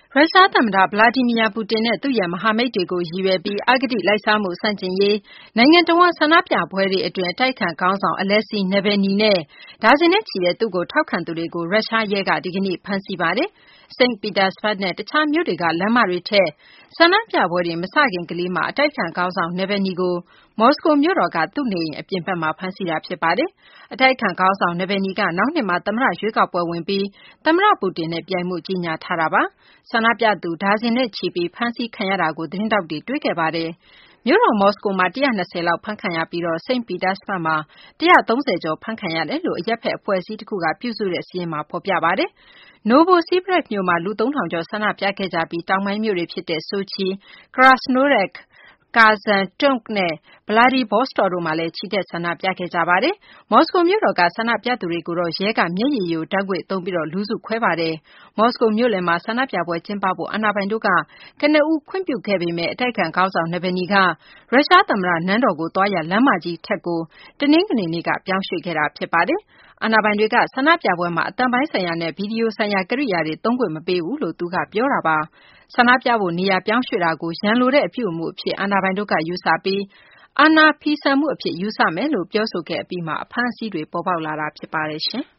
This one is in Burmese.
ရုရှားသမ္မတ Vladimir Putin နဲ့ သူ့ရဲ့မဟာမိတ်တွေကို ရည်ရွယ်ပြီး အဂတိလိုက်စားမှု ဆန့်ကျင်ရေး နိုင်ငံတဝန်း ဆန္ဒပြပွဲတွေအတွင်း အတိုက်အခံခေါင်းဆောင် Alexei Navalny နဲ့ ဒါဇင်နဲ့ချီတဲ့ သူ့ကိုထောက်ခံသူတွေကို ရုရှားရဲက ဒီကနေ့ ဖမ်းဆီးလိုက်ပါတယ်။ စိန့်ပီတာစဘတ်နဲ့ တခြားမြို့တွေက လမ်းမတွေထက် ဆန္ဒပြပွဲတွေ မစခင်ကလေးမှာ အတိုက်အခံခေါင်းဆောင် Navalny ကို မော်စကိုမြို့တော်က သူ့နေအိမ်အပြင်ဘက်မှာ ဖမ်းဆီးတာ ဖြစ်ပါတယ်။ အတိုက်အခံခေါင်းဆောင် Navalny က နောက်နှစ်မှာ သမ္မတရွေးကောက်ပွဲဝင်ပြီး သမ္မတ Putin နဲ့ ပြိုင်ဖို့ ကြေညာထားတာပါ။ ဆန္ဒပြသူ ဒါဇင်နဲ့ချီပြီး ဖမ်းဆီးခံရတာကို သတင်းထောက်တွေ တွေ့ခဲ့ပါတယ်။ မြို့တော် မော်စကိုမှာ ၁၂၀ လောက် ဖမ်းခံရပြီး စိန့်ပီတာစဘတ်မှာ ၁၃၀ ကျော် ဖမ်းခံရတယ်လို့ အရပ်ဘက် အဖွဲ့အစည်းတခုက ပြုစုတဲ့ စာရင်းမှာ ဖော်ပြပါတယ်။ Novosibirsk မြို့မှာ လူ ၃,၀၀၀ ကျော် ဆန္ဒပြခဲ့ကြပြီး တောင်ပိုင်းမြို့တွေဖြစ်တဲ့ ဆိုချီ၊ Krasnoyarsk, Kazan, Tomsk နဲ့ Vladivostok တို့မှာလည်း ချီတက် ဆန္ဒပြခဲ့ကြပါတယ်။ မော်စကိုမြို့တော်က ဆန္ဒပြသူတွေကိုတော့ ရဲက မျက်ရည်ယိုဓာတ်ငွေ့သုံးပြီး လူစုခွဲခဲ့ပါတယ်။ မော်စကိုမြို့လယ်မှာ ဆန္ဒပြပွဲကျင်းပဖို့ အာဏာပိုင်တို့က ကနဦး ခွင့်ပြုခဲ့ပေမယ့် အတိုက်အခံခေါင်းဆောင် Navalny က ရုရှားသမ္မတနန်းတော်ကိုသွားရာ လမ်းမကြီးထက်ကို တနင်္ဂနွေနေ့က ပြောင်းရွှေ့ခဲ့တာ ဖြစ်ပါတယ်။ အာဏာပိုင်တွေက ဆန္ဒပြပွဲမှာ အသံပိုင်းဆိုင်ရာနဲ့ ဗွီဒီယိုဆိုင်ရာ ကိရိယာတွေ သုံးခွင့်မပေးဘူးလို့ သူက ပြောတာပါ။ ဆန္ဒပြဖို့ နေရာပြောင်းရွှေ့တာကို ရန်လိုတဲ့ အပြုအမူအဖြစ် အာဏာပိုင်တို့က ယူဆပြီး အာဏာဖီဆန်မှုအဖြစ် ယူဆမယ်လို့ ပြောဆိုခဲ့အပြီးမှာ အဖမ်းအဆီးတွေ ပေါ်ပေါက်လာတာ ဖြစ်ပါတယ်။